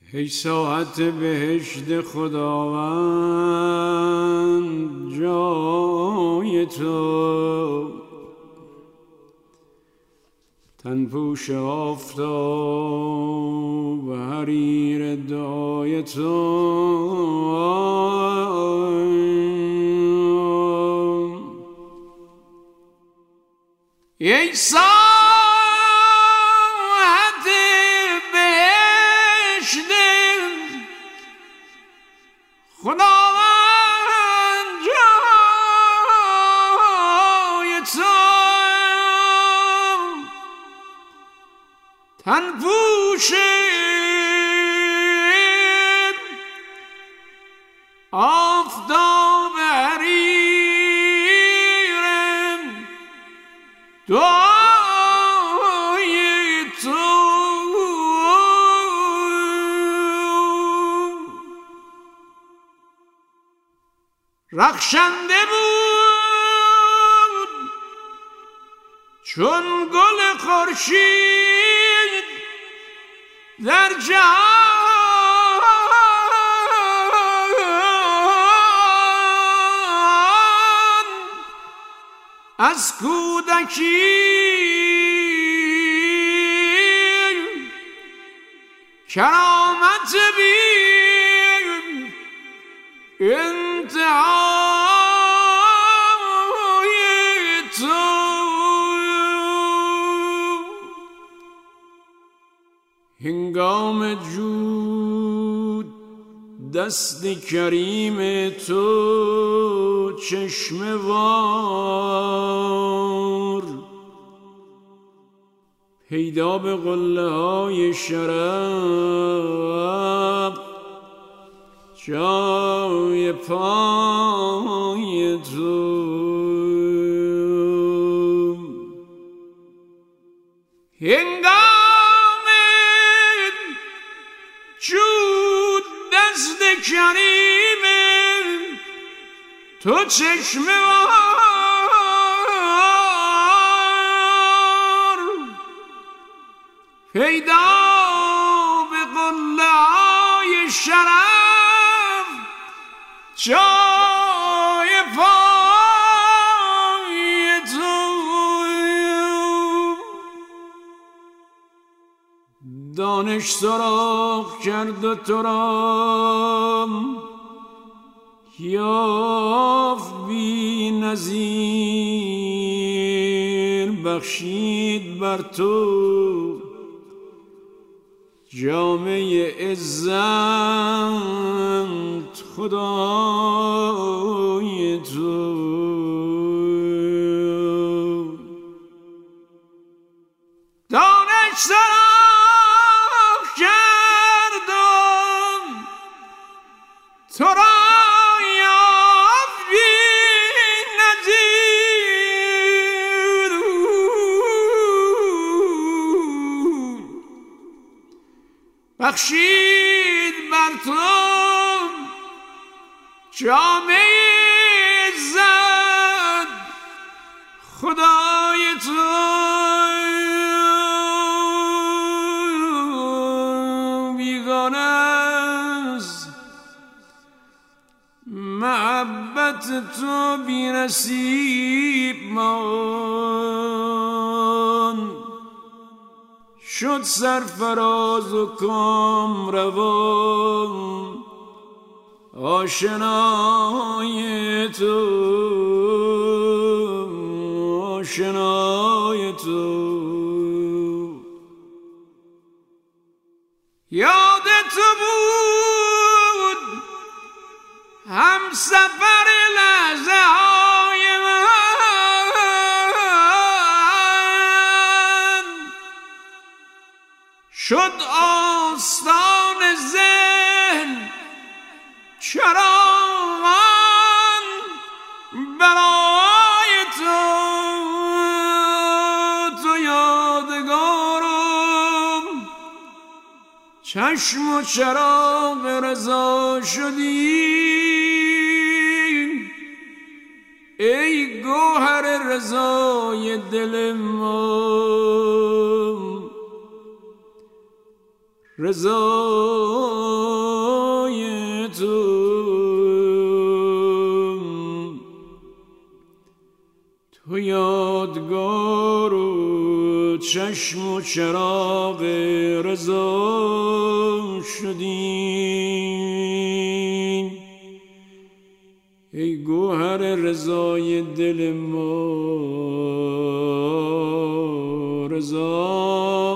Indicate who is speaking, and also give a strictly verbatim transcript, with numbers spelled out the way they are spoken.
Speaker 1: ای ساعت بهشت خداوند جای تو، تن پوش آفتاب و حریر دعای تو. ای ساعت بهشت خداوند جای تو، تن پوش آفتاب حریر دعای تو. رخشنده بود چون گل خورشید در جهان، از کودکی کرامت بی انتهای تو. هنگام جود دست کریم تو چشمه وار، پیدا به قله های شرف جای پای تو. هنگام جود دست کریم تو چشمه وار، پیدا به قله های شرف جای پای تو. دانش سراغ کرد و تو را یافت بی نظیر، بخشید بر تو جامعه عزت خدای تو. دانش سراغ کردم تو را یافت بی نظیر، بخشید بر تو جامعه عزت خدای تو. بیگانه است محبت تو بی نصیب مان، شد سرفراز و کام روان آشنای تو، آشنای تو. یاد تو بود هم سفر لحظه های من، شد آستان ذهن چراغان برای تو. تو یادگارم چشم و چراغ رضا شدی، ای گوهر رضای دل ما، رضا یادگار و چشم و چراغ رضا شدیم. ای گوهر رضای دل ما، رضا